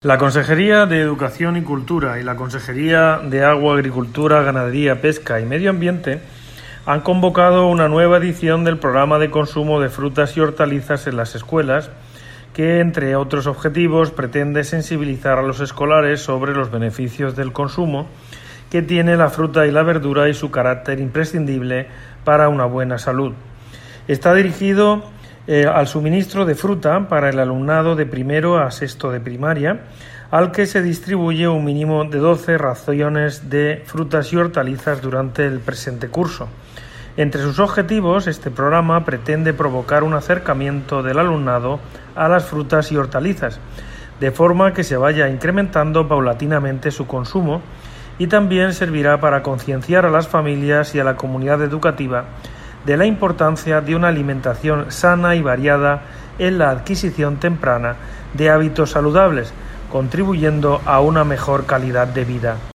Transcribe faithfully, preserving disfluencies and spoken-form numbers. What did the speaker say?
La Consejería de Educación y Cultura y la Consejería de Agua, Agricultura, Ganadería, Pesca y Medio Ambiente han convocado una nueva edición del programa de consumo de frutas y hortalizas en las escuelas que, entre otros objetivos, pretende sensibilizar a los escolares sobre los beneficios del consumo que tiene la fruta y la verdura y su carácter imprescindible para una buena salud. Está dirigido eh, al suministro de fruta para el alumnado de primero a sexto de primaria, al que se distribuye un mínimo de doce raciones de frutas y hortalizas durante el presente curso. Entre sus objetivos, este programa pretende provocar un acercamiento del alumnado a las frutas y hortalizas, de forma que se vaya incrementando paulatinamente su consumo, y también servirá para concienciar a las familias y a la comunidad educativa de la importancia de una alimentación sana y variada en la adquisición temprana de hábitos saludables, contribuyendo a una mejor calidad de vida.